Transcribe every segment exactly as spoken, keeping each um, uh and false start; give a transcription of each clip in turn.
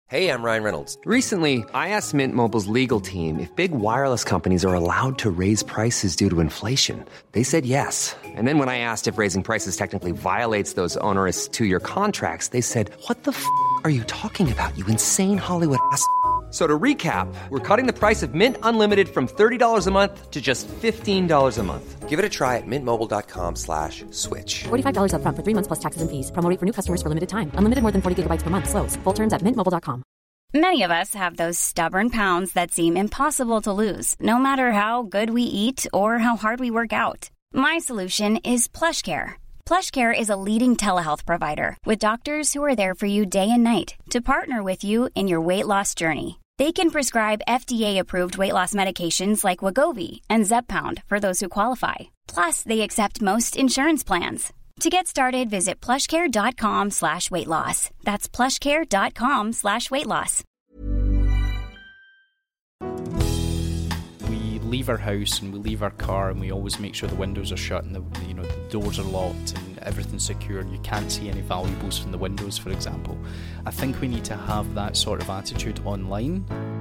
Hey, I'm Ryan Reynolds. Recently, I asked Mint Mobile's legal team if big wireless companies are allowed to raise prices due to inflation. They said yes. And then when I asked if raising prices technically violates those onerous two-year contracts, they said, what the f*** are you talking about, you insane Hollywood ass f- So to recap, we're cutting the price of Mint Unlimited from thirty dollars a month to just fifteen dollars a month. Give it a try at mintmobile.com slash switch. forty-five dollars up front for three months plus taxes and fees. Promo rate for new customers for limited time. Unlimited more than forty gigabytes per month. Slows full terms at mint mobile dot com. Many of us have those stubborn pounds that seem impossible to lose, no matter how good we eat or how hard we work out. My solution is PlushCare. PlushCare is a leading telehealth provider with doctors who are there for you day and night to partner with you in your weight loss journey. They can prescribe F D A-approved weight loss medications like Wegovy and Zepbound for those who qualify. Plus, they accept most insurance plans. To get started, visit plushcare.com slash weight loss. That's plushcare.com slash weight loss. We leave our house and we leave our car and we always make sure the windows are shut and the, you know, the doors are locked and everything's secure and you can't see any valuables from the windows, for example. I think we need to have that sort of attitude online.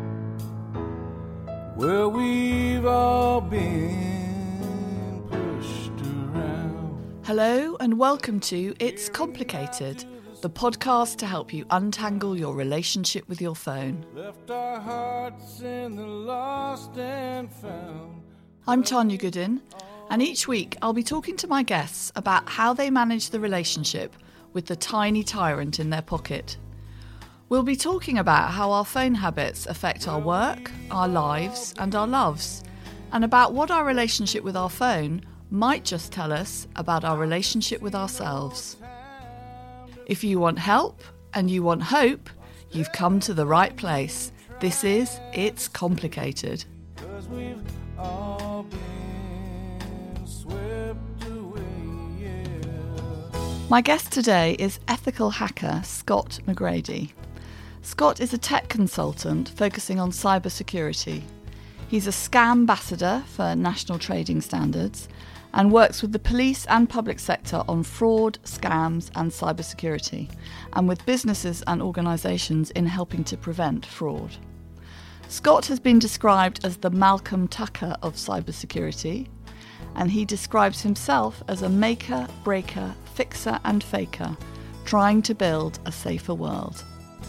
Well, we've all been pushed around. Hello and welcome to It's Complicated, the podcast to help you untangle your relationship with your phone. Left our hearts in the lost and found. I'm Tanya Goodin, and each week I'll be talking to my guests about how they manage the relationship with the tiny tyrant in their pocket. We'll be talking about how our phone habits affect our work, our lives, and our loves, and about what our relationship with our phone might just tell us about our relationship with ourselves. If you want help and you want hope, you've come to the right place. This is It's Complicated. 'Cause we've all been swept away, yeah. My guest today is ethical hacker Scott McGrady. Scott is a tech consultant focusing on cybersecurity. He's a scam ambassador for National Trading Standards and works with the police and public sector on fraud, scams and cybersecurity, and with businesses and organisations in helping to prevent fraud. Scott has been described as the Malcolm Tucker of cybersecurity, and he describes himself as a maker, breaker, fixer and faker, trying to build a safer world.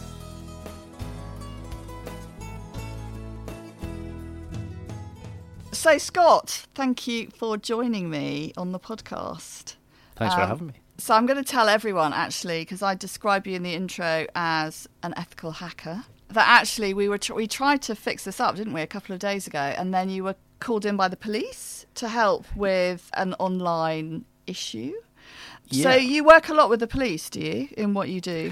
So, Scott, thank you for joining me on the podcast. Thanks um, for having me. So I'm going to tell everyone, actually, because I describe you in the intro as an ethical hacker, that actually we were tr- we tried to fix this up, didn't we, a couple of days ago, and then you were called in by the police to help with an online issue. Yeah. So you work a lot with the police, do you, in what you do?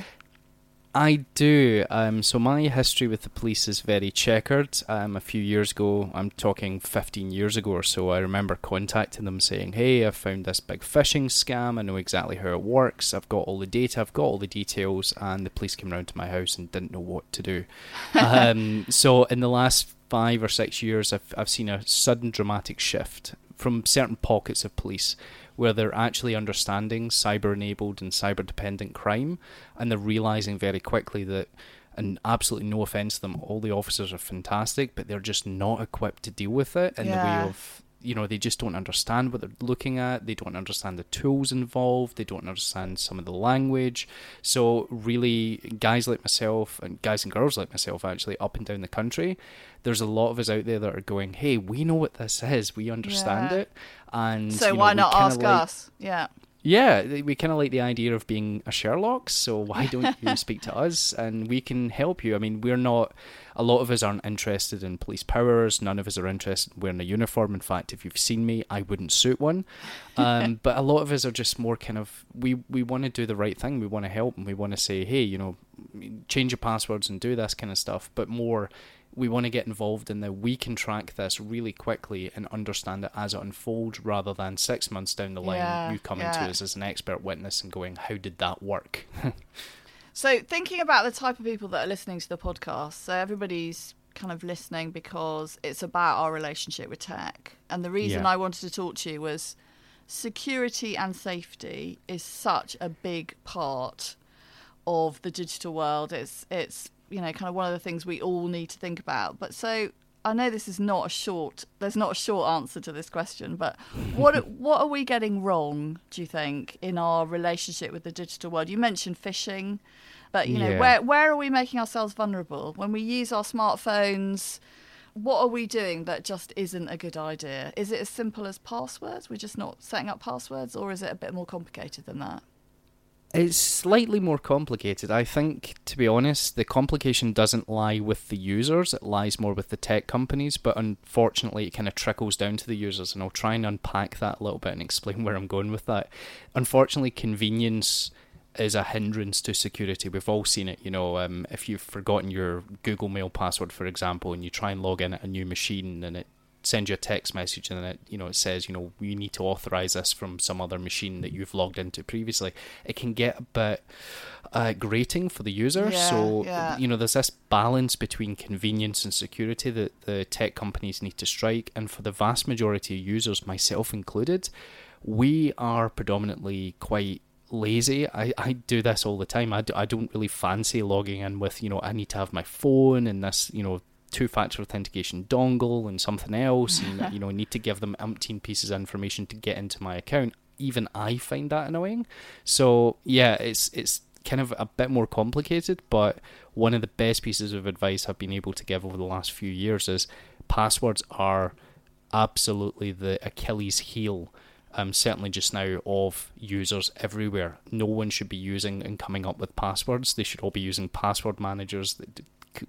I do. Um, so my history with the police is very checkered. Um, a few years ago, I'm talking fifteen years ago or so, I remember contacting them saying, hey, I've found this big phishing scam. I know exactly how it works. I've got all the data. I've got all the details. And the police came round to my house and didn't know what to do. um, so in the last five or six years, I've, I've seen a sudden dramatic shift from certain pockets of police where they're actually understanding cyber-enabled and cyber-dependent crime, and they're realising very quickly that, and absolutely no offence to them, all the officers are fantastic, but they're just not equipped to deal with it in Yeah. the way of, you know, they just don't understand what they're looking at, they don't understand the tools involved, they don't understand some of the language. So really, guys like myself, and guys and girls like myself actually, up and down the country, there's a lot of us out there that are going, hey, we know what this is, we understand Yeah. it. And So you know, why we not kinda ask like, us? Yeah. Yeah, we kind of like the idea of being a Sherlock, so why don't you speak to us and we can help you? I mean, we're not, a lot of us aren't interested in police powers, none of us are interested in wearing a uniform. In fact, if you've seen me, I wouldn't suit one. Um, but a lot of us are just more kind of, we, we want to do the right thing, we want to help, and we want to say, hey, you know, change your passwords and do this kind of stuff, but more, we want to get involved in that we can track this really quickly and understand it as it unfolds, rather than six months down the line, Yeah, you coming yeah. to us as an expert witness and going, how did that work? So thinking about the type of people that are listening to the podcast, so everybody's kind of listening because it's about our relationship with tech. And the reason Yeah. I wanted to talk to you was security and safety is such a big part of the digital world. It's it's you know, kind of one of the things we all need to think about. But so I know this is not a short, there's not a short answer to this question, but what what are we getting wrong, do you think, in our relationship with the digital world? You mentioned phishing, but, you know, Yeah. where where are we making ourselves vulnerable? When we use our smartphones, what are we doing that just isn't a good idea? Is it as simple as passwords? We're just not setting up passwords, or is it a bit more complicated than that? It's slightly more complicated. I think, to be honest, the complication doesn't lie with the users, it lies more with the tech companies, but unfortunately it kind of trickles down to the users, and I'll try and unpack that a little bit and explain where I'm going with that. Unfortunately, convenience is a hindrance to security. We've all seen it, you know, um, if you've forgotten your Google Mail password, for example, and you try and log in at a new machine and it sends you a text message and it, you know, it says, you know, you need to authorize this from some other machine that you've logged into previously. It can get a bit uh, grating for the user. Yeah, so, yeah. you know, there's this balance between convenience and security that the tech companies need to strike. And for the vast majority of users, myself included, we are predominantly quite lazy. I, I do this all the time. I, do, I don't really fancy logging in with, you know, I need to have my phone and this, you know, two-factor authentication dongle and something else, and you know, I need to give them umpteen pieces of information to get into my account. Even I find that annoying. So yeah, it's it's kind of a bit more complicated, but one of the best pieces of advice I've been able to give over the last few years is passwords are absolutely the Achilles heel, um, certainly just now, of users everywhere. No one should be using and coming up with passwords. They should all be using password managers that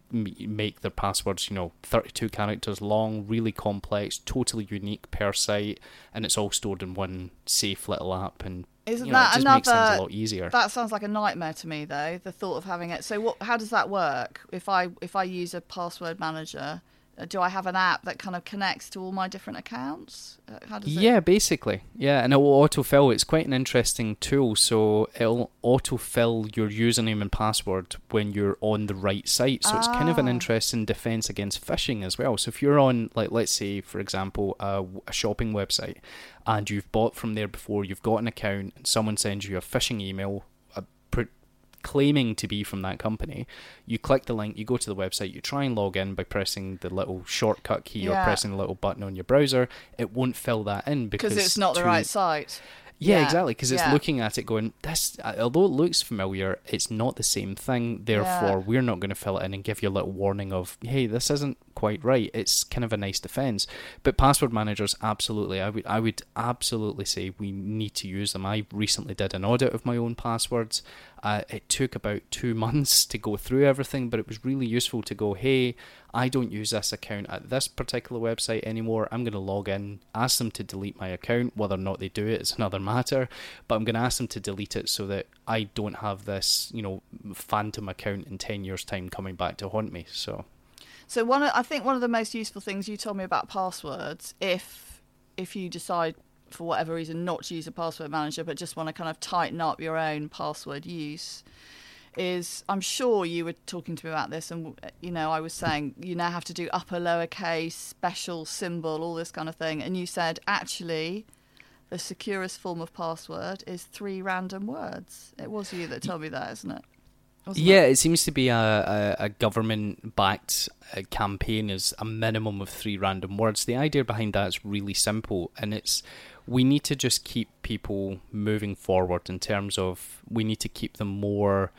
make their passwords, you know, thirty-two characters long, really complex, totally unique per site, and it's all stored in one safe little app. And Isn't you know, that it just another? makes things a lot easier. That sounds like a nightmare to me, though. The thought of having it. So, what? How does that work? If I if I use a password manager, uh, do I have an app that kind of connects to all my different accounts? Uh, how does it? Yeah, basically. Yeah, and it will autofill. It's quite an interesting tool. So it'll autofill your username and password when you're on the right site. So it's kind of an Ah. interesting defense against phishing as well. So if you're on, like, let's say, for example, a, a shopping website, and you've bought from there before, you've got an account, and someone sends you a phishing email, a pr- claiming to be from that company, you click the link, you go to the website, you try and log in by pressing the little shortcut key Yeah. or pressing the little button on your browser. It won't fill that in because Because it's not the to- right site. Yeah, Yeah, exactly, because it's yeah. looking at it going, this, although it looks familiar, it's not the same thing, therefore Yeah. we're not going to fill it in and give you a little warning of, hey, this isn't quite right. It's kind of a nice defense. But password managers, absolutely, I would I would absolutely say we need to use them. I recently did an audit of my own passwords. Uh, it took about two months to go through everything, but it was really useful to go, hey, I don't use this account at this particular website anymore. I'm going to log in, ask them to delete my account. Whether or not they do it is another matter, but I'm going to ask them to delete it so that I don't have this, you know, phantom account in ten years' time coming back to haunt me. So, So one, of, I think one of the most useful things you told me about passwords, if if you decide for whatever reason not to use a password manager but just want to kind of tighten up your own password use, is I'm sure you were talking to me about this, and you know I was saying you now have to do upper, lowercase, special symbol, all this kind of thing, and you said actually the securest form of password is three random words. It was you that told me that, isn't it? Wasn't yeah, it? it seems to be a, a, a government-backed uh, campaign is a minimum of three random words. The idea behind that is really simple, and it's we need to just keep people moving forward in terms of we need to keep them more...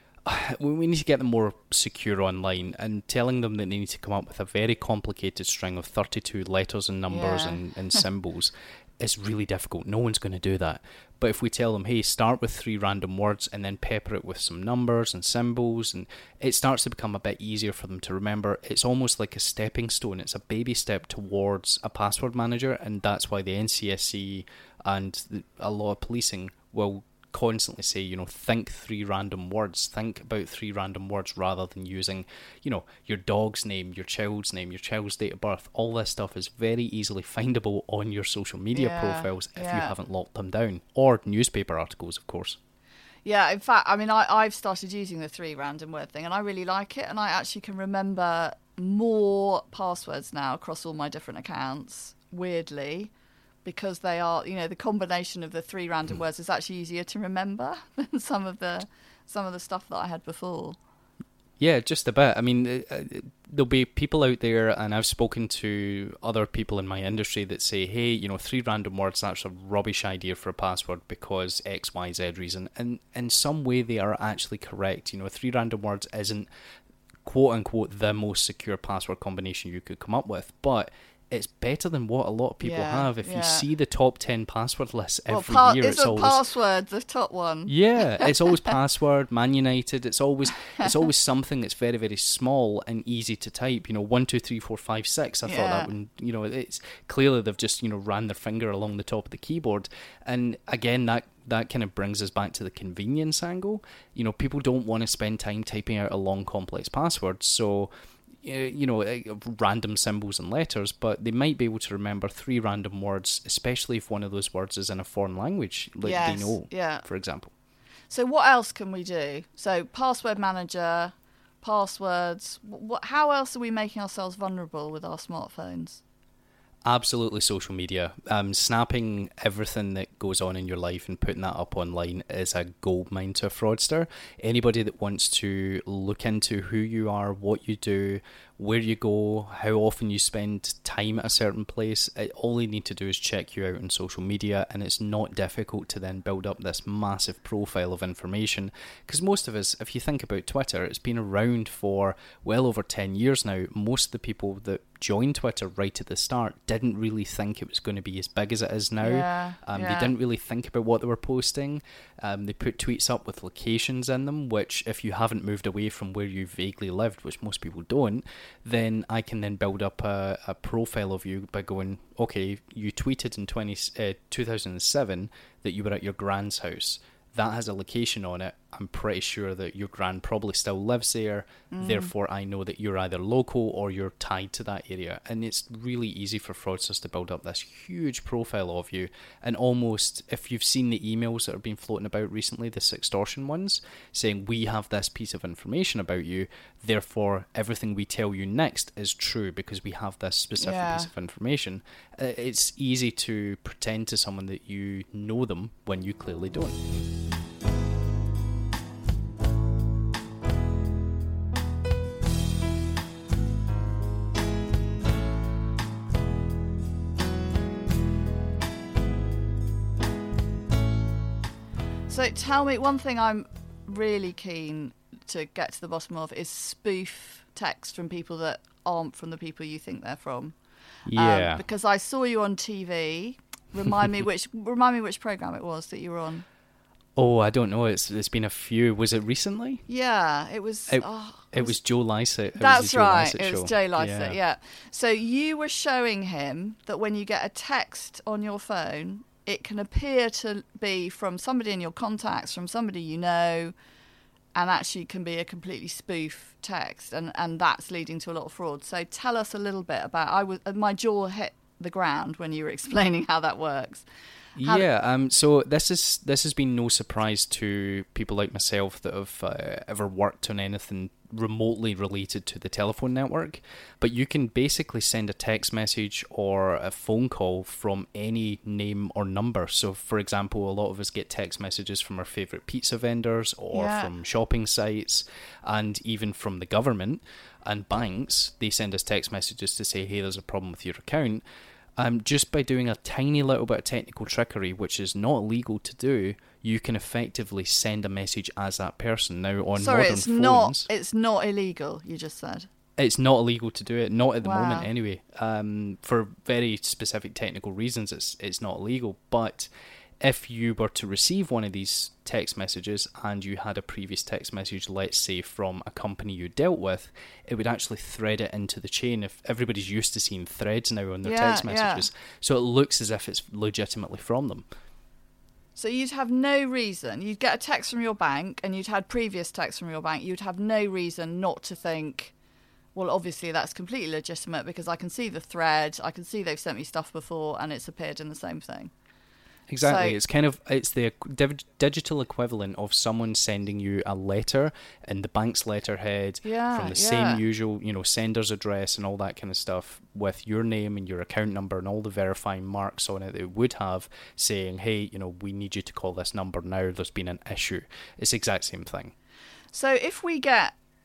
We need to get them more secure online, and telling them that they need to come up with a very complicated string of thirty-two letters and numbers Yeah. and, and symbols is really difficult. No one's going to do that. But if we tell them, hey, start with three random words and then pepper it with some numbers and symbols, and it starts to become a bit easier for them to remember. It's almost like a stepping stone. It's a baby step towards a password manager, and that's why the N C S C and the, a lot of policing will constantly say, you know, think three random words. Think about three random words rather than using, you know, your dog's name, your child's name, your child's date of birth. All this stuff is very easily findable on your social media Yeah, profiles if you yeah. haven't locked them down. Or newspaper articles, of course. Yeah, in fact, I mean, I, I've started using the three random word thing, and I really like it, and I actually can remember more passwords now across all my different accounts, weirdly, because they are, you know, the combination of the three random words is actually easier to remember than some of the some of the stuff that I had before. Yeah, just a bit. I mean, uh, there'll be people out there, and I've spoken to other people in my industry that say, hey, you know, three random words, that's a rubbish idea for a password because X, Y, Z reason. And in some way, they are actually correct. You know, three random words isn't, quote unquote, the most secure password combination you could come up with. But it's better than what a lot of people Yeah, have. If yeah. you see the top ten password lists Well, every pa- year, it's isn't always password the top one? yeah, it's always password, Man United. It's always it's always something that's very very small and easy to type. You know, one two three four five six. I thought Yeah. that one. You know, it's clearly they've just you know ran their finger along the top of the keyboard, and again that. That kind of brings us back to the convenience angle. You know, people don't want to spend time typing out a long, complex password, so you know, random symbols and letters, but they might be able to remember three random words, especially if one of those words is in a foreign language, like Yes, they know, yeah. for example. So what else can we do? So password manager, passwords. What? How else are we making ourselves vulnerable with our smartphones? Absolutely social media. Um, snapping everything that goes on in your life and putting that up online is a goldmine to a fraudster. Anybody that wants to look into who you are, what you do, where you go, how often you spend time at a certain place, it, all you need to do is check you out on social media, and it's not difficult to then build up this massive profile of information. Because most of us, if you think about Twitter, it's been around for well over ten years now. Most of the people that joined Twitter right at the start didn't really think it was going to be as big as it is now. Yeah, um, yeah. They didn't really think about what they were posting. Um, they put tweets up with locations in them, which if you haven't moved away from where you vaguely lived, which most people don't, then I can then build up a, a profile of you by going, okay, you tweeted in twenty, uh, two thousand seven that you were at your grand's house. That has a location on it. I'm pretty sure that your grand probably still lives there. Mm. Therefore, I know that you're either local or you're tied to that area. And it's really easy for fraudsters to build up this huge profile of you. And almost, if you've seen the emails that have been floating about recently, the sextortion ones, saying we have this piece of information about you, therefore everything we tell you next is true because we have this specific Yeah. piece of information. Uh, It's easy to pretend to someone that you know them when you clearly don't. So tell me, one thing I'm really keen to get to the bottom of is spoof text from people that aren't from the people you think they're from. Yeah. Um, because I saw you on T V. Remind me which remind me which program it was that you were on. Oh, I don't know. It's it's been a few. Was it recently? Yeah, it was. It, oh, it was Joe Lycett. It That's was the Joe right. Lycett It was show. Joe Lycett, yeah. Yeah. So you were showing him that when you get a text on your phone, it can appear to be from somebody in your contacts, from somebody you know, and actually can be a completely spoof text, and, and that's leading to a lot of fraud. So tell us a little bit about. I was my jaw hit the ground when you were explaining how that works. How Yeah, um, so this is this has been no surprise to people like myself that have uh, ever worked on anything remotely related to the telephone network. But you can basically send a text message or a phone call from any name or number. So, for example, a lot of us get text messages from our favourite pizza vendors or Yeah. from shopping sites and even from the government and banks. They send us text messages to say, hey, there's a problem with your account. Um, just by doing a tiny little bit of technical trickery, which is not illegal to do, you can effectively send a message as that person. Now, on Sorry, modern it's phones, not. It's not illegal. You just said. it's not illegal to do it. Not at the Wow. moment, anyway. Um, for very specific technical reasons, it's it's not illegal. But if you were to receive one of these text messages and you had a previous text message, let's say from a company you dealt with, it would actually thread it into the chain. If everybody's used to seeing threads now on their Yeah, text yeah. messages, so it looks as if it's legitimately from them. So you'd have no reason. You'd get a text from your bank, and you'd had previous texts from your bank. You'd have no reason not to think, well, obviously that's completely legitimate because I can see the thread, I can see they've sent me stuff before, and it's appeared in the same thing. Exactly. So- It's kind of it's the div- digital equivalent of someone sending you a letter in the bank's letterhead Yeah, from the yeah. same usual, you know, sender's address and all that kind of stuff with your name and your account number and all the verifying marks on it that it would have saying, hey, you know, we need you to call this number now. There's been an issue. It's the exact same thing. So if we get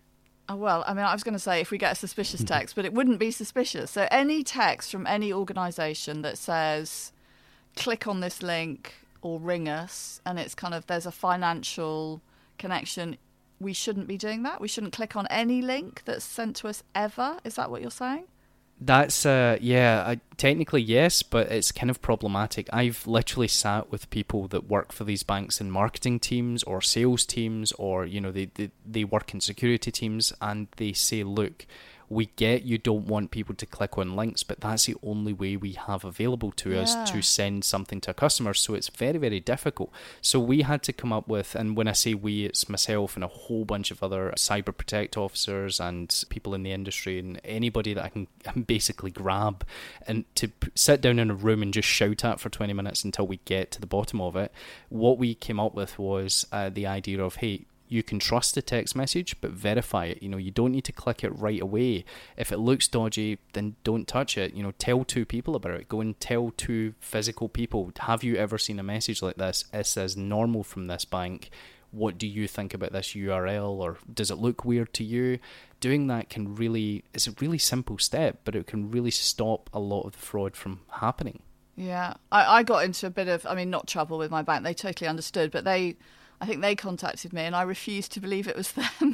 Oh, well, I mean, I was going to say if we get a suspicious text, but it wouldn't be suspicious. So any text from any organisation that says, click on this link or ring us, and it's kind of, there's a financial connection, we shouldn't be doing that? We shouldn't click on any link that's sent to us ever? Is that what you're saying? That's, uh, yeah, I, technically yes, but it's kind of problematic. I've literally sat with people that work for these banks in marketing teams or sales teams, or, you know, they, they, they work in security teams, and they say, look, we get you don't want people to click on links, but that's the only way we have available to yeah. us to send something to a customer. So it's very, very difficult. So we had to come up with, and when I say we, it's myself and a whole bunch of other cyber protect officers and people in the industry and anybody that I can basically grab, and to p- sit down in a room and just shout at for twenty minutes until we get to the bottom of it. What we came up with was uh, the idea of, hey, you can trust the text message, but verify it. You know, you don't need to click it right away. If it looks dodgy, then don't touch it. You know, tell two people about it. Go and tell two physical people, have you ever seen a message like this? It says normal from this bank. What do you think about this U R L? Or does it look weird to you? Doing that can really, it's a really simple step, but it can really stop a lot of the fraud from happening. Yeah. I, I got into a bit of, I mean, not trouble with my bank. They totally understood, but they... I think they contacted me and I refused to believe it was them.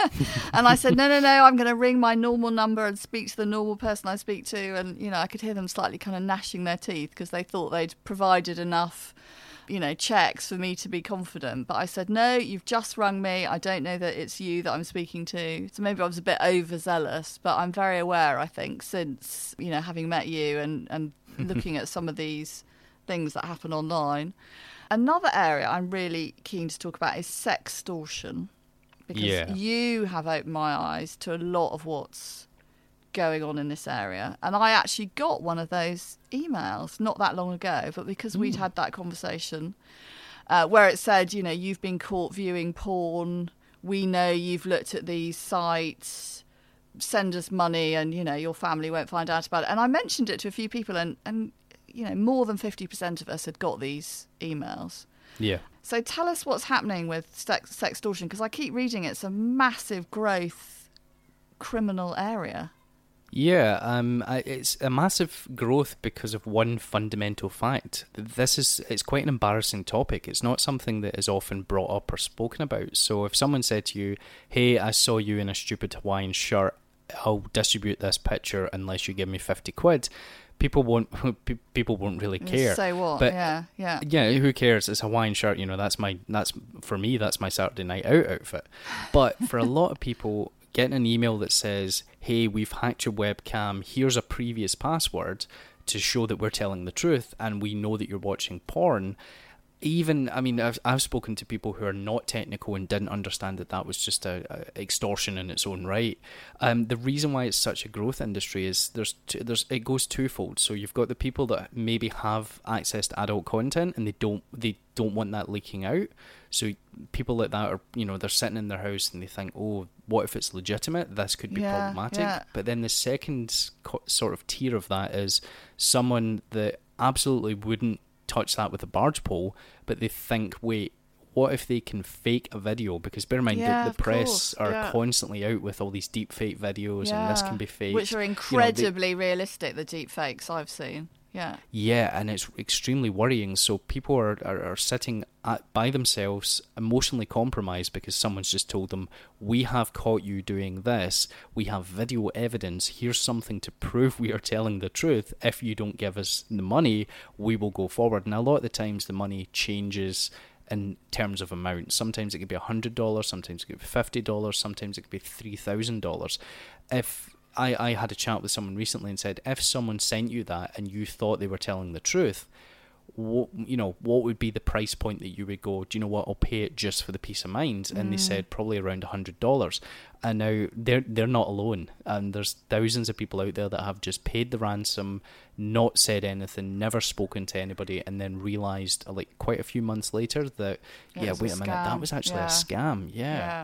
And I said, no, no, no, I'm going to ring my normal number and speak to the normal person I speak to. And, you know, I could hear them slightly kind of gnashing their teeth because they thought they'd provided enough, you know, checks for me to be confident. But I said, no, you've just rung me. I don't know that it's you that I'm speaking to. So maybe I was a bit overzealous, but I'm very aware, I think, since, you know, having met you and, and looking at some of these things that happen online. Another area I'm really keen to talk about is sextortion, because yeah. you have opened my eyes to a lot of what's going on in this area. And I actually got one of those emails not that long ago, but because mm. we'd had that conversation uh, where it said, you know, you've been caught viewing porn, we know you've looked at these sites, send us money and, you know, your family won't find out about it. And I mentioned it to a few people and, and you know, more than fifty percent of us had got these emails. Yeah. So tell us what's happening with sex, sextortion, because I keep reading it's a massive growth criminal area. Yeah, um, it's a massive growth because of one fundamental fact. This is, it's quite an embarrassing topic. It's not something that is often brought up or spoken about. So if someone said to you, hey, I saw you in a stupid Hawaiian shirt, I'll distribute this picture unless you give me fifty quid. People won't. People won't really care. Say what? But yeah, yeah. Yeah, who cares? It's a Hawaiian shirt. You know, that's my. That's for me. That's my Saturday night out outfit. But for a lot of people, getting an email that says, "Hey, we've hacked your webcam. Here's a previous password to show that we're telling the truth, and we know that you're watching porn." Even, I mean, I've I've spoken to people who are not technical and didn't understand that that was just a, a extortion in its own right. Um, the reason why it's such a growth industry is there's two, there's it goes twofold. So you've got the people that maybe have access to adult content and they don't they don't want that leaking out. So people like that are, you know, they're sitting in their house and they think, oh, what if it's legitimate? This could be yeah, problematic. Yeah. But then the second co- sort of tier of that is someone that absolutely wouldn't touch that with a barge pole, but they think, wait, what if they can fake a video? Because bear in mind, yeah, the, the press course, are yeah. constantly out with all these deep fake videos, yeah. and this can be fake, which are incredibly you know, they, realistic, the deep fakes I've seen. Yeah. Yeah, and it's extremely worrying. So people are, are, are sitting at, by themselves, emotionally compromised because someone's just told them, we have caught you doing this. We have video evidence. Here's something to prove we are telling the truth. If you don't give us the money, we will go forward. And a lot of the times the money changes in terms of amount. Sometimes it could be one hundred dollars, sometimes it could be fifty dollars, sometimes it could be three thousand dollars. If I, I had a chat with someone recently and said, if someone sent you that and you thought they were telling the truth, what, you know, what would be the price point that you would go, do you know what, I'll pay it just for the peace of mind? And mm. they said probably around one hundred dollars. And now they're they're not alone. And there's thousands of people out there that have just paid the ransom, not said anything, never spoken to anybody, and then realised like quite a few months later that, yeah, yeah wait a, a minute, that was actually yeah. a scam. Yeah. yeah.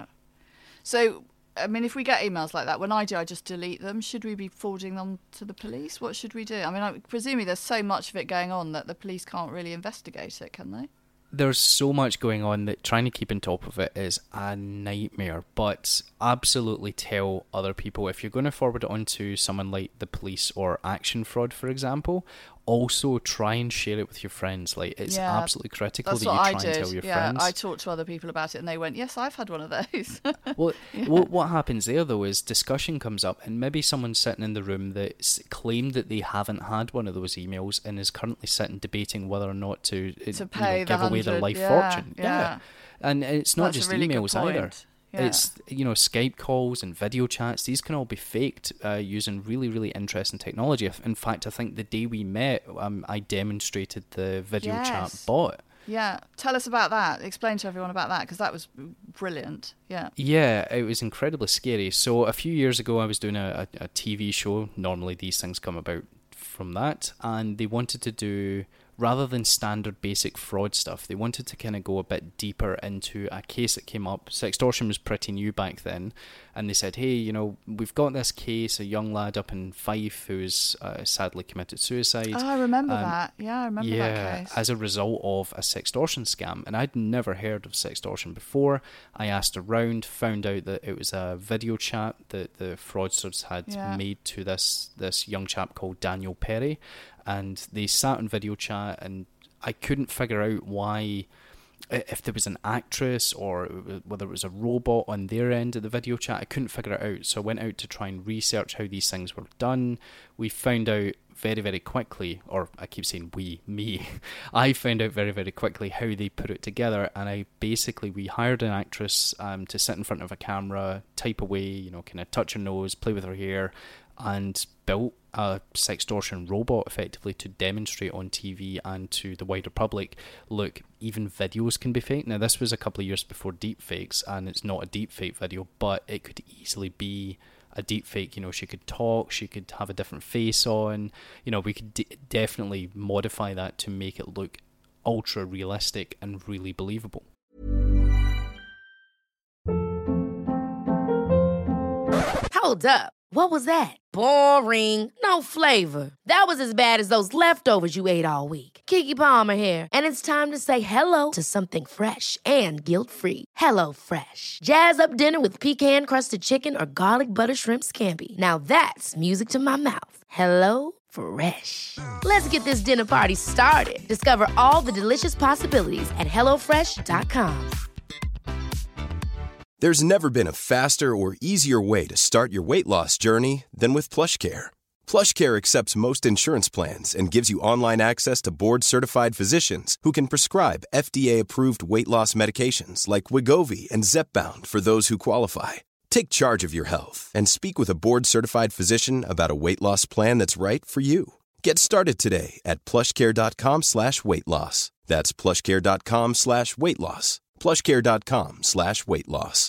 So, I mean, if we get emails like that, when I do, I just delete them. Should we be forwarding them to the police? What should we do? I mean, I, presumably there's so much of it going on that the police can't really investigate it, can they? there's so much going on that trying to keep on top of it is a nightmare. But absolutely tell other people, if you're going to forward it onto someone like the police or Action Fraud, for example, also try and share it with your friends. Like, it's Yeah, absolutely critical That's that you what try I and did. tell your yeah, friends. I talked to other people about it, and they went, "Yes, I've had one of those." Well, what, what happens there, though, is discussion comes up, and maybe someone's sitting in the room that s- claimed that they haven't had one of those emails and is currently sitting debating whether or not to, uh, To you pay know, the give away their hundred, life yeah, fortune. yeah. And it's not That's a just really good emails either. point. Yeah. It's, you know, Skype calls and video chats. These can all be faked uh, using really, really interesting technology. In fact, I think the day we met, um, I demonstrated the video Yes. chat bot. Yeah, tell us about that. Explain to everyone about that, because that was brilliant. Yeah. Yeah, it was incredibly scary. So a few years ago, I was doing a, a, a T V show. Normally, these things come about from that. And they wanted to do, rather than standard basic fraud stuff, they wanted to kind of go a bit deeper into a case that came up. Sextortion was pretty new back then. And they said, hey, you know, we've got this case, a young lad up in Fife who's uh, sadly committed suicide. Oh, I remember Um, that. Yeah, I remember yeah, that case. as a result of a sextortion scam. And I'd never heard of sextortion before. I asked around, found out that it was a video chat that the fraudsters had Yeah. made to this, this young chap called Daniel Perry. And they sat on video chat, and I couldn't figure out why, if there was an actress or whether it was a robot on their end of the video chat. I couldn't figure it out. So I went out to try and research how these things were done. We found out very, very quickly, or I keep saying we, me, I found out very, very quickly how they put it together. And I basically, we hired an actress um, to sit in front of a camera, type away, you know, kind of touch her nose, play with her hair, and built a sextortion robot effectively to demonstrate on T V and to the wider public, look, even videos can be fake. Now, this was a couple of years before deepfakes, and it's not a deepfake video, but it could easily be a deepfake. You know, she could talk, she could have a different face on. You know, we could d- definitely modify that to make it look ultra realistic and really believable. Hold up. What was that? Boring. No flavor. That was as bad as those leftovers you ate all week. Keke Palmer here, and it's time to say hello to something fresh and guilt-free. Hello Fresh. Jazz up dinner with pecan-crusted chicken or garlic butter shrimp scampi. Now that's music to my mouth. Hello Fresh. Let's get this dinner party started. Discover all the delicious possibilities at hello fresh dot com. There's never been a faster or easier way to start your weight loss journey than with PlushCare. PlushCare accepts most insurance plans and gives you online access to board-certified physicians who can prescribe F D A-approved weight loss medications like Wegovy and Zepbound for those who qualify. Take charge of your health and speak with a board-certified physician about a weight loss plan that's right for you. Get started today at plushcare.com slash weight loss. That's plushcare.com slash weight loss. plushcare.com slash weight loss.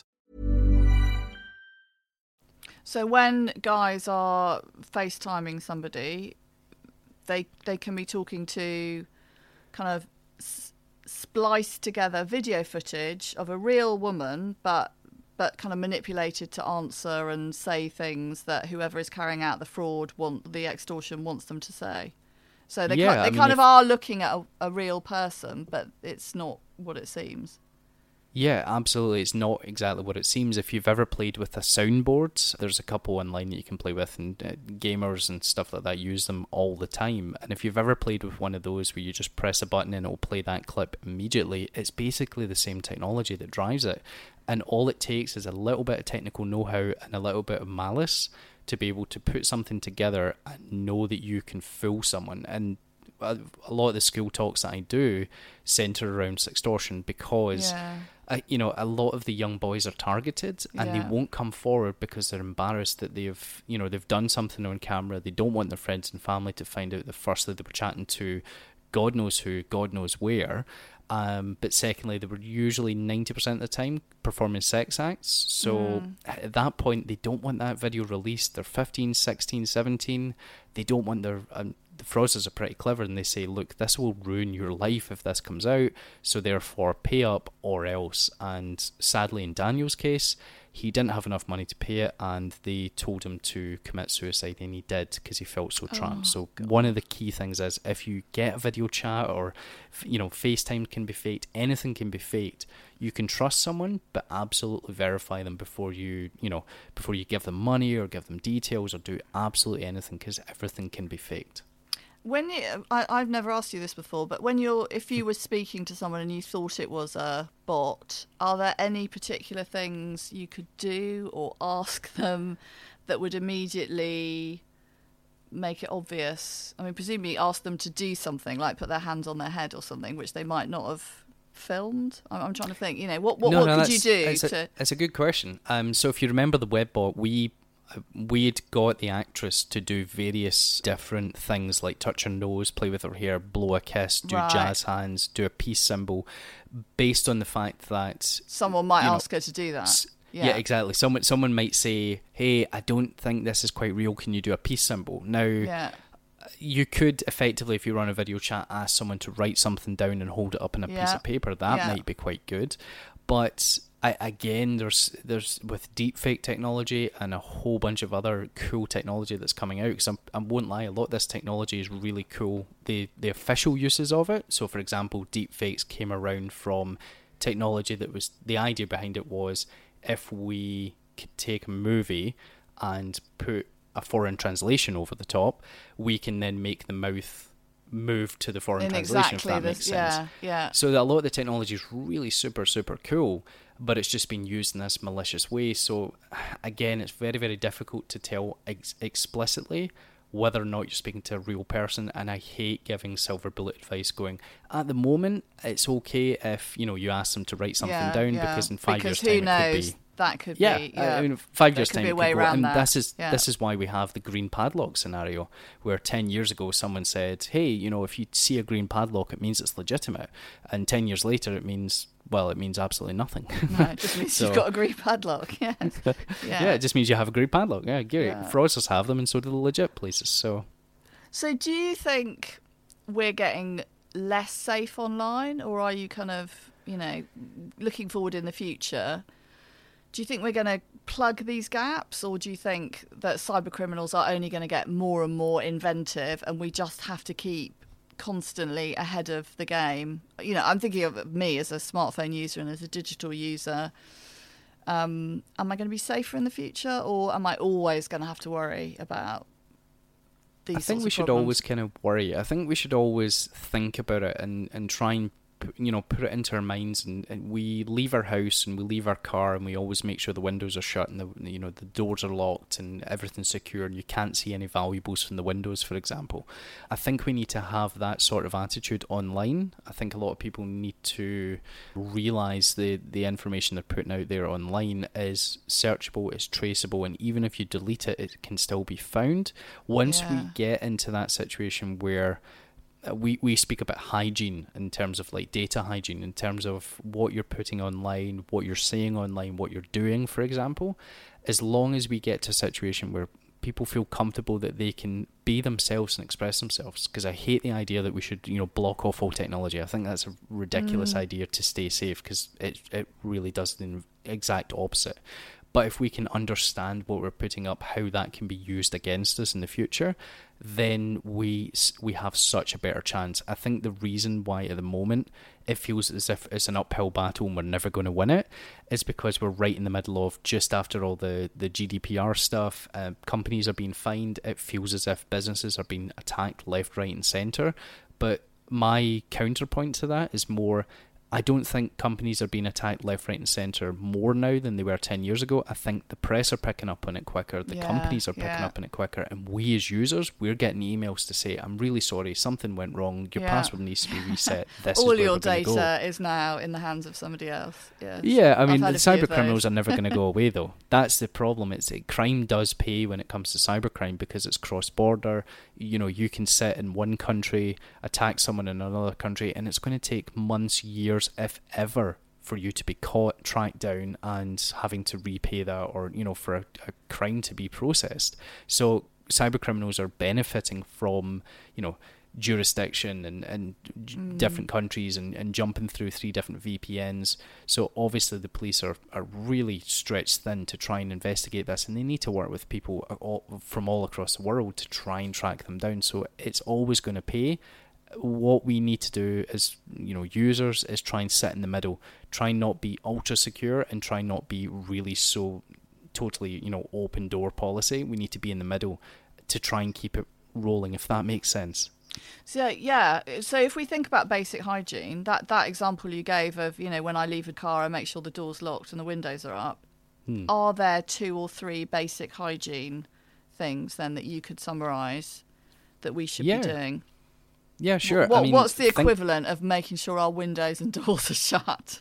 So when guys are FaceTiming somebody, they they can be talking to kind of s- spliced together video footage of a real woman, but but kind of manipulated to answer and say things that whoever is carrying out the fraud want the extortion wants them to say. So they Yeah, kind, they I mean, kind if- of are looking at a, a real person, but it's not what it seems. Yeah, absolutely. It's not exactly what it seems. If you've ever played with a soundboard, there's a couple online that you can play with, and uh, gamers and stuff like that use them all the time. And if you've ever played with one of those where you just press a button and it'll play that clip immediately, it's basically the same technology that drives it. And all it takes is a little bit of technical know-how and a little bit of malice to be able to put something together and know that you can fool someone. And a, a lot of the school talks that I do centre around sextortion because... Yeah. Uh, you know, a lot of the young boys are targeted, and Yeah. they won't come forward because they're embarrassed that they've, you know, they've done something on camera. They don't want their friends and family to find out that firstly they were chatting to God knows who, God knows where. Um, but secondly, they were usually ninety percent of the time performing sex acts. So Mm. at that point, they don't want that video released. They're fifteen, sixteen, seventeen. They don't want their um, the fraudsters are pretty clever, and they say, look, this will ruin your life if this comes out, so therefore pay up or else. And sadly, in Daniel's case, he didn't have enough money to pay it, and they told him to commit suicide, and he did because he felt so trapped. Oh, so God. One of the key things is, if you get a video chat or, you know, FaceTime can be faked, anything can be faked. You can trust someone, but absolutely verify them before you, you know, before you give them money or give them details or do absolutely anything, because everything can be faked. When you, I, I've never asked you this before, but when you're, if you were speaking to someone and you thought it was a bot, are there any particular things you could do or ask them that would immediately make it obvious? I mean, presumably ask them to do something, like put their hands on their head or something, which they might not have filmed. I'm, I'm trying to think, you know, what what, no, what no, could you do? It's a, to... it's a good question. Um, so if you remember the Webbot, we we'd got the actress to do various different things, like touch her nose, play with her hair, blow a kiss, do right. jazz hands, do a peace symbol, based on the fact that someone might you know, ask her to do that. Yeah. yeah, exactly. Someone someone might say, hey, I don't think this is quite real, can you do a peace symbol? Now, yeah. you could effectively, if you run a video chat, ask someone to write something down and hold it up on a yeah. piece of paper. That yeah. might be quite good. But I, again, there's there's with deepfake technology and a whole bunch of other cool technology that's coming out. Because I won't lie, a lot of this technology is really cool. The the official uses of it. So, for example, deepfakes came around from technology that was, the idea behind it was, if we could take a movie and put a foreign translation over the top, we can then make the mouth move to the foreign In translation, exactly if that this, makes sense. Yeah, yeah. So a lot of the technology is really super, super cool, but it's just been used in this malicious way. So again, it's very, very difficult to tell ex- explicitly whether or not you're speaking to a real person, and I hate giving silver bullet advice going, at the moment, it's okay if, you know, you ask them to write something yeah, down, yeah. because in five because years' who time knows? it could be... That could yeah, be, yeah. I mean, five there years' could time be a it way could go. around And that. this is yeah. this is why we have the green padlock scenario, where ten years ago someone said, "Hey, you know, if you see a green padlock, it means it's legitimate," and ten years later, it means well, it means absolutely nothing. No, it just means so, you've got a green padlock. Yeah. yeah, yeah, it just means you have a green padlock. Yeah, Gary, Yeah. fraudsters have them, and so do the legit places. So, so do you think we're getting less safe online, or are you kind of, you know, looking forward in the future? Do you think we're going to plug these gaps, or do you think that cyber criminals are only going to get more and more inventive, and we just have to keep constantly ahead of the game? You know, I'm thinking of me as a smartphone user and as a digital user. Um, am I going to be safer in the future, or am I always going to have to worry about these I think sorts we of should problems? always kind of worry. I think we should always think about it and, and try and, you know, put it into our minds, and, and we leave our house and we leave our car and we always make sure the windows are shut and the, you know, the doors are locked and everything's secure and you can't see any valuables from the windows, for example. I think we need to have that sort of attitude online. I think a lot of people need to realise the, the information they're putting out there online is searchable, it's traceable, and even if you delete it, it can still be found. Once Yeah. we get into that situation where We we speak about hygiene in terms of like data hygiene, in terms of what you're putting online, what you're saying online, what you're doing, for example. As long as we get to a situation where people feel comfortable that they can be themselves and express themselves, because I hate the idea that we should, you know, block off all technology. I think that's a ridiculous Mm. idea to stay safe, because it it really does the exact opposite. But if we can understand what we're putting up, how that can be used against us in the future, then we we have such a better chance. I think the reason why at the moment it feels as if it's an uphill battle and we're never going to win it is because we're right in the middle of, just after all the, the G D P R stuff, uh, companies are being fined. It feels as if businesses are being attacked left, right and centre. But my counterpoint to that is more, I don't think companies are being attacked left, right and centre more now than they were ten years ago. I think the press are picking up on it quicker, the Yeah, companies are picking yeah. up on it quicker, and we as users, we're getting emails to say, I'm really sorry, something went wrong, your Yeah. password needs to be reset, this All is where your we're gonna go. data is now in the hands of somebody else. Yes. Yeah, I I've mean, had the a few cyber of criminals those. are never going to go away, though. That's the problem. It's it, crime does pay when it comes to cybercrime, because it's cross-border. You know, you can sit in one country, attack someone in another country, and it's going to take months, years, if ever, for you to be caught, tracked down, and having to repay that, or, you know, for a, a crime to be processed. So cyber criminals are benefiting from, you know, jurisdiction and, and mm. different countries and, and jumping through three different V P Ns. So obviously the police are, are really stretched thin to try and investigate this, and they need to work with people all, from all across the world to try and track them down. So it's always going to pay. What we need to do as, you know, users is try and sit in the middle, try and not be ultra secure and try and not be really so totally, you know, open door policy. We need to be in the middle to try and keep it rolling, if that makes sense. So yeah, so if we think about basic hygiene, that, that example you gave of, you know, when I leave a car, I make sure the door's locked and the windows are up. Hmm. Are there two or three basic hygiene things then that you could summarise that we should yeah. be doing? Yeah, sure. What, I mean, what's the think... equivalent of making sure our windows and doors are shut?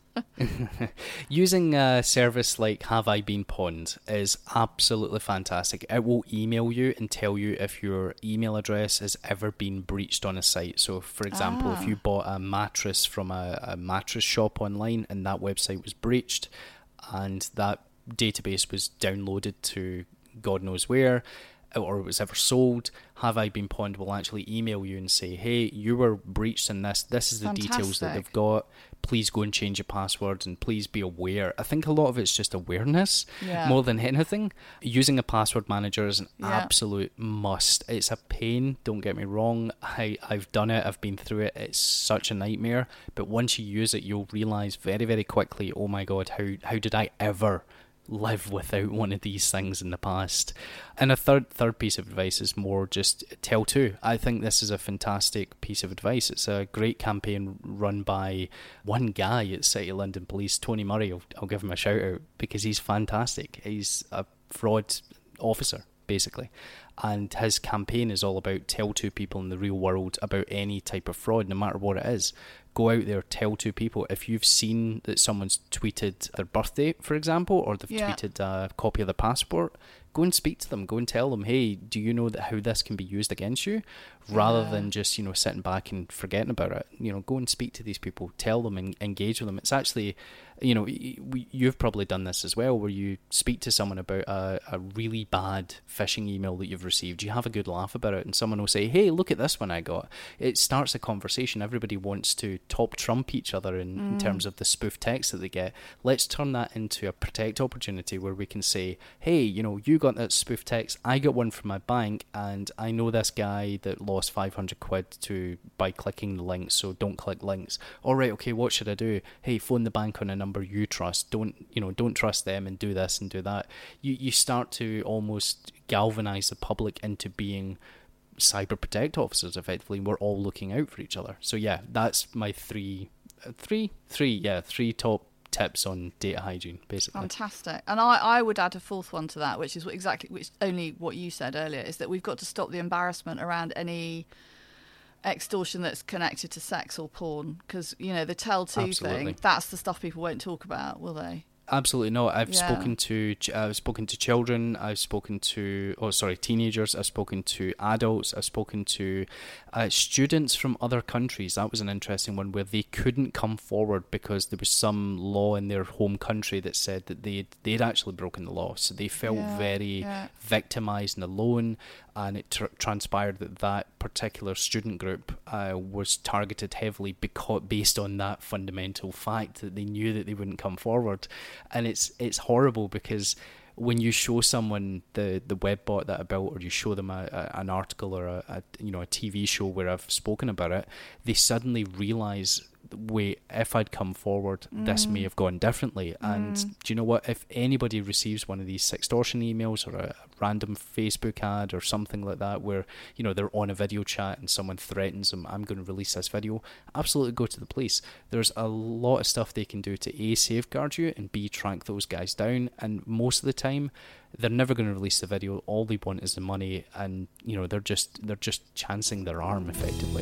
Using a service like Have I Been Pwned is absolutely fantastic. It will email you and tell you if your email address has ever been breached on a site. So, for example, ah. if you bought a mattress from a, a mattress shop online and that website was breached and that database was downloaded to God knows where, or it was ever sold, Have I Been Pwned will actually email you and say, hey, you were breached in this. This is the Fantastic. details that they've got. Please go and change your password and please be aware. I think a lot of it's just awareness yeah. more than anything. Using a password manager is an yeah. absolute must. It's a pain, don't get me wrong. I, I've done it, I've been through it. It's such a nightmare. But once you use it, you'll realise very, very quickly, oh my God, how, how did I ever live without one of these things in the past? And a third third piece of advice is more just tell to. I think this is a fantastic piece of advice. It's a great campaign run by one guy at City London Police, Tony Murray. I'll, I'll give him a shout out because he's fantastic. He's a fraud officer, basically. And his campaign is all about tell to people in the real world about any type of fraud, no matter what it is. Go out there, tell to people. If you've seen that someone's tweeted their birthday, for example, or they've yeah. tweeted a copy of their passport, go and speak to them. Go and tell them, hey, do you know that how this can be used against you? Rather yeah. than just, you know, sitting back and forgetting about it. You know, go and speak to these people, tell them and engage with them. It's actually, you know, we, you've probably done this as well, where you speak to someone about a, a really bad phishing email that you've received. You have a good laugh about it and someone will say, hey, look at this one I got. It starts a conversation. Everybody wants to top trump each other in, mm. in terms of the spoof text that they get. Let's turn that into a protect opportunity where we can say, hey, you know, you got that spoof text, I got one from my bank, and I know this guy that lost five hundred quid to by clicking the links, so don't click links. All right, okay, what should I do? Hey, phone the bank on a number you trust. Don't, you know, don't trust them and do this and do that. You you start to almost galvanize the public into being cyber protect officers. Effectively, we're all looking out for each other. So yeah, that's my three, uh, three, three, yeah, three top tips on data hygiene, basically. Fantastic. And I, I would add a fourth one to that, which is what exactly, which only what you said earlier, is that we've got to stop the embarrassment around any extortion that's connected to sex or porn, because, you know, the tell to thing, that's the stuff people won't talk about, will they? Absolutely not. I've yeah. spoken to I've spoken to children. I've spoken to oh sorry teenagers. I've spoken to adults. I've spoken to uh, students from other countries. That was an interesting one where they couldn't come forward because there was some law in their home country that said that they they'd actually broken the law. So they felt yeah, very yeah. victimized and alone. And it tr- transpired that that particular student group uh, was targeted heavily because based on that fundamental fact that they knew that they wouldn't come forward. And it's it's horrible because when you show someone the, the web bot that I built, or you show them a, a, an article or a, a you know a T V show where I've spoken about it, they suddenly realise, wait, if I'd come forward, mm. this may have gone differently. Mm. And do you know what? If anybody receives one of these extortion emails or a random Facebook ad or something like that where, you know, they're on a video chat and someone threatens them, I'm going to release this video, absolutely go to the police. There's a lot of stuff they can do to A, safeguard you, and B, track those guys down. And most of the time, they're never going to release the video. All they want is the money, and, you know, they're just they're just chancing their arm, effectively.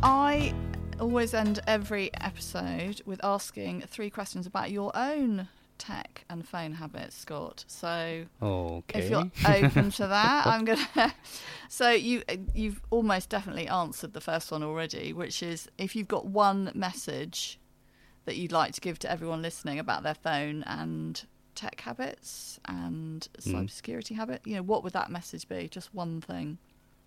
Always end every episode with asking three questions about your own tech and phone habits, Scott. So okay. if you're open to that, I'm gonna. So you you've almost definitely answered the first one already, which is if you've got one message that you'd like to give to everyone listening about their phone and tech habits and cybersecurity mm. habit, you know, what would that message be? Just one thing.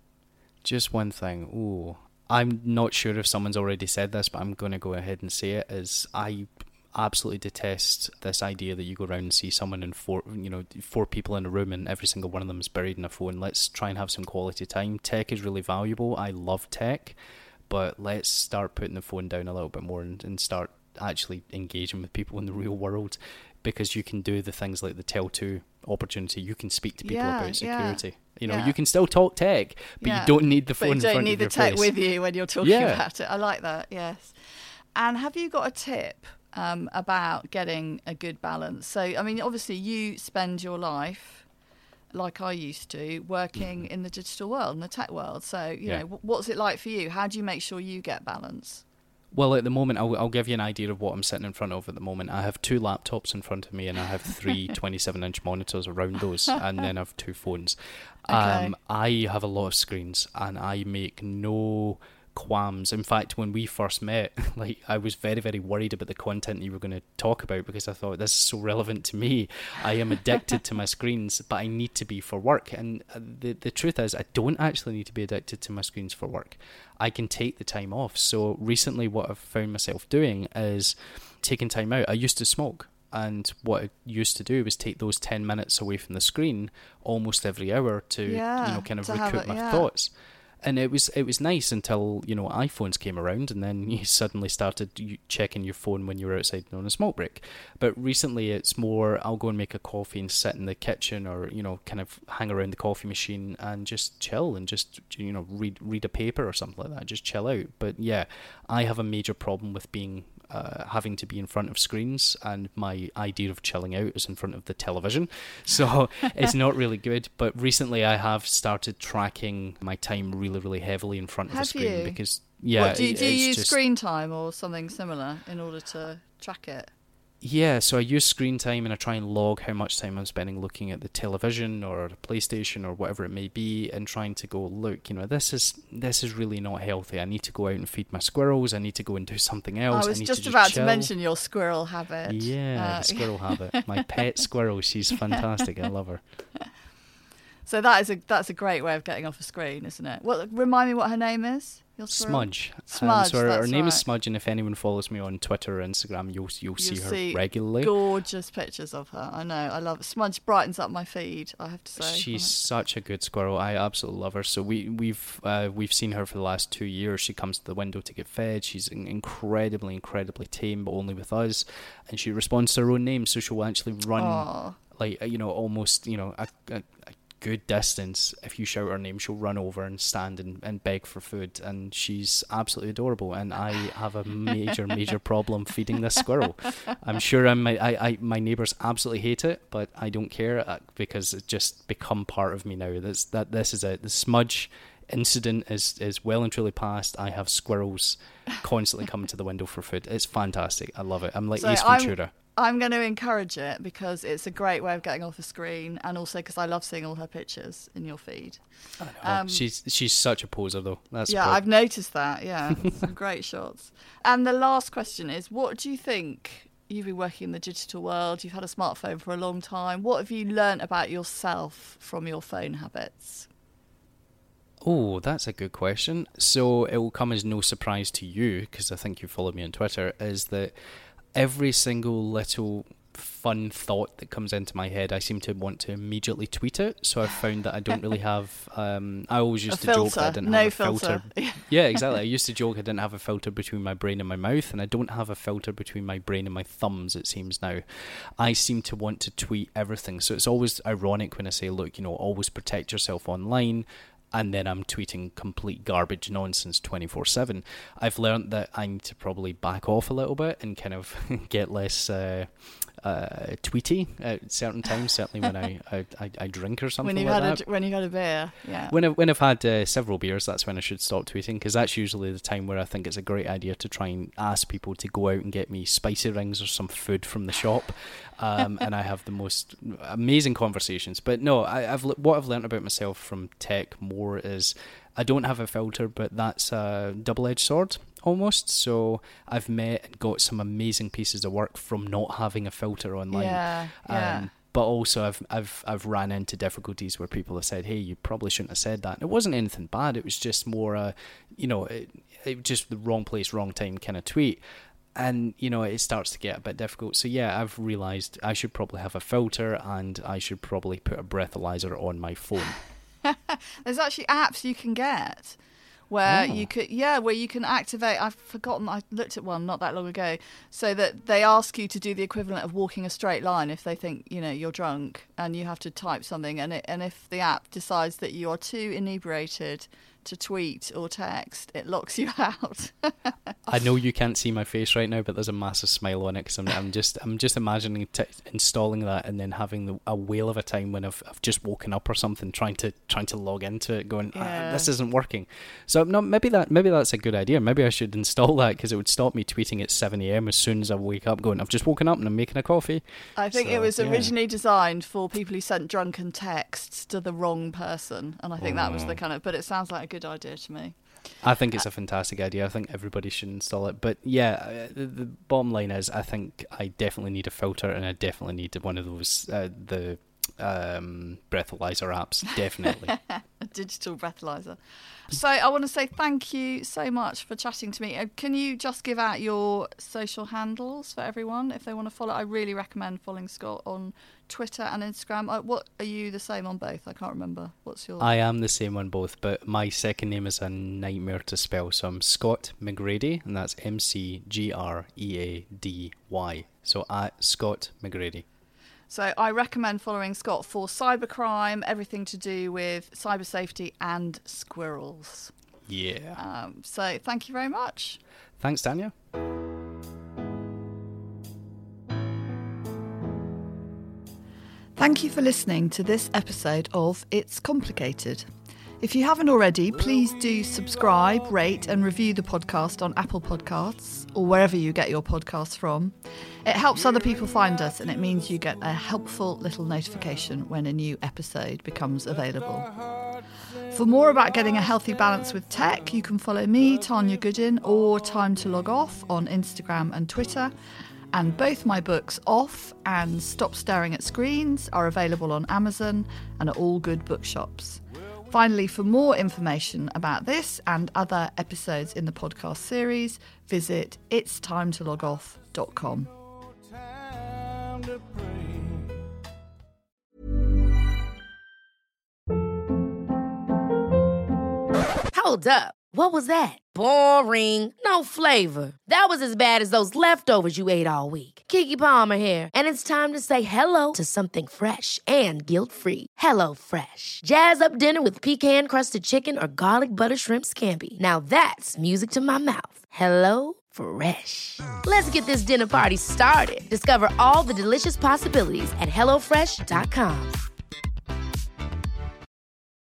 Just one thing. Ooh, I'm not sure if someone's already said this, but I'm going to go ahead and say it. Is I absolutely detest this idea that you go around and see someone in four, you know, four people in a room and every single one of them is buried in a phone. Let's try and have some quality time. Tech is really valuable. I love tech, but let's start putting the phone down a little bit more and, and start actually engaging with people in the real world, because you can do the things like the Tell two opportunity. You can speak to people yeah, about security. Yeah. You know, yeah. you can still talk tech, but yeah. you don't need the phone but you in don't front need of the your tech face. with you when you're talking yeah. about it. I like that, yes. And have you got a tip um, about getting a good balance? So, I mean, obviously you spend your life, like I used to, working in the digital world, in the tech world. So, you yeah. know, what's it like for you? How do you make sure you get balance? Well, at the moment, I'll, I'll give you an idea of what I'm sitting in front of at the moment. I have two laptops in front of me, and I have three twenty-seven inch monitors around those, and then I have two phones. Okay. Um, I have a lot of screens, and I make no qualms. In fact, when we first met, like I was very, very worried about the content you were going to talk about, because I thought, this is so relevant to me. I am addicted to my screens, but I need to be for work. And the the truth is, I don't actually need to be addicted to my screens for work. I can take the time off. So recently what I've found myself doing is taking time out. I used to smoke, and what I used to do was take those ten minutes away from the screen almost every hour to yeah, you know kind of to recoup it, my yeah. thoughts. And it was it was nice until, you know, iPhones came around, and then you suddenly started checking your phone when you were outside on a smoke break. But recently it's more, I'll go and make a coffee and sit in the kitchen, or, you know, kind of hang around the coffee machine and just chill and just, you know, read read a paper or something like that, just chill out. But yeah, I have a major problem with being Uh, having to be in front of screens, and my idea of chilling out is in front of the television, so it's not really good. But recently I have started tracking my time really, really heavily in front of have the screen you? because yeah what, do you, do you use just, screen time or something similar in order to track it? Yeah, so I use screen time, and I try and log how much time I'm spending looking at the television or the PlayStation or whatever it may be, and trying to go, look, you know, this is this is really not healthy. I need to go out and feed my squirrels. I need to go and do something else. I was I need just to about just chill. to mention your squirrel habit. Yeah, uh, the squirrel habit. My pet squirrel, she's fantastic. I love her. So that is a that's a great way of getting off a screen, isn't it? What remind me what her name is? Your squirrel? Smudge. Smudge. Um, so her, her that's name right. is Smudge, and if anyone follows me on Twitter or Instagram, you'll you'll, You'll see her see regularly. Gorgeous pictures of her. I know. I love it. Smudge brightens up my feed, I have to say. She's such a good squirrel. I absolutely love her. So we we've uh, we've seen her for the last two years. She comes to the window to get fed. She's incredibly, incredibly tame, but only with us. And she responds to her own name, so she'll actually run Aww. like you know almost you know a, a, a good distance. If you shout her name, she'll run over and stand and, and beg for food, and she's absolutely adorable. And I have a major major problem feeding this squirrel. I'm sure I'm, I, I my neighbours absolutely hate it, but I don't care, because it's just become part of me now. That's that this is it. The Smudge incident is is well and truly past. I have squirrels constantly coming to the window for food. It's fantastic. I love it. I'm like So Ace I'm- Ventura. I'm going to encourage it because it's a great way of getting off a screen, and also because I love seeing all her pictures in your feed. I know. Um, she's she's such a poser though. That's yeah, great. I've noticed that. Yeah, some great shots. And the last question is, what do you think? You've been working in the digital world. You've had a smartphone for a long time. What have you learnt about yourself from your phone habits? Oh, that's a good question. So it will come as no surprise to you, because I think you followed me on Twitter, is that every single little fun thought that comes into my head, I seem to want to immediately tweet it. So I've found that I don't really have, um, I always used A to joke that I filter. didn't No have a filter. filter. Yeah, exactly. I used to joke I didn't have a filter between my brain and my mouth, and I don't have a filter between my brain and my thumbs, it seems now. I seem to want to tweet everything. So it's always ironic when I say, look, you know, always protect yourself online, and then I'm tweeting complete garbage nonsense twenty-four seven. I've learned that I need to probably back off a little bit and kind of get less uh, uh, tweety at certain times, certainly when I, I, I, I drink or something when you like had that. A, when you had a beer, yeah. When I've, when I've had uh, several beers, that's when I should stop tweeting, because that's usually the time where I think it's a great idea to try and ask people to go out and get me spicy rings or some food from the shop, um, and I have the most amazing conversations. But no, I, I've what I've learned about myself from tech more is I don't have a filter, but that's a double-edged sword almost. So I've met and got some amazing pieces of work from not having a filter online. Yeah, yeah. Um, but also I've I've I've ran into difficulties where people have said, hey, you probably shouldn't have said that. And it wasn't anything bad. It was just more a, you know, it, it was just the wrong place, wrong time kind of tweet. And, you know, it starts to get a bit difficult. So, yeah, I've realised I should probably have a filter and I should probably put a breathalyzer on my phone. There's actually apps you can get where Oh. you could, yeah, where you can activate. I've forgotten. I looked at one not that long ago, so that they ask you to do the equivalent of walking a straight line if they think you know you're drunk, and you have to type something, and it, and if the app decides that you are too inebriated to tweet or text, it locks you out. I know you can't see my face right now, but there's a massive smile on it because I'm, I'm just I'm just imagining t- installing that and then having the, a whale of a time when I've I've just woken up or something, trying to trying to log into it, going Yeah. ah, this isn't working. So no, maybe that maybe that's a good idea. Maybe I should install that because it would stop me tweeting at seven a.m. as soon as I wake up, going I've just woken up and I'm making a coffee. I think So, it was yeah. originally designed for people who sent drunken texts to the wrong person, and I think that was the kind of. But it sounds like a good idea to me. I think it's a fantastic idea. I think everybody should install it. But yeah, the, the bottom line is I think I definitely need a filter and I definitely need one of those, uh, the um, breathalyzer apps, definitely. A digital breathalyzer. So I want to say thank you so much for chatting to me. Uh, Can you just give out your social handles for everyone if they want to follow? I really recommend following Scott on Twitter and Instagram. Uh, what are you the same on both? I can't remember. What's your? I am the same on both, but my second name is a nightmare to spell. So I'm Scott McGrady, and that's M C G R E A D Y. So at Scott McGrady. So I recommend following Scott for cybercrime, everything to do with cyber safety and squirrels. Yeah. Um, so thank you very much. Thanks, Tanya. Thank you for listening to this episode of It's Complicated. If you haven't already, please do subscribe, rate and review the podcast on Apple Podcasts or wherever you get your podcasts from. It helps other people find us, and it means you get a helpful little notification when a new episode becomes available. For more about getting a healthy balance with tech, you can follow me, Tanya Goodin, or Time to Log Off on Instagram and Twitter. And both my books, Off and Stop Staring at Screens, are available on Amazon and at all good bookshops. Finally, for more information about this and other episodes in the podcast series, visit its time to log off dot com. Time to pray. Hold up. What was that? Boring. No flavor. That was as bad as those leftovers you ate all week. Keke Palmer here, and it's time to say hello to something fresh and guilt-free. Hello Fresh. Jazz up dinner with pecan-crusted chicken or garlic butter shrimp scampi. Now that's music to my mouth. Hello Fresh. Let's get this dinner party started. Discover all the delicious possibilities at hello fresh dot com.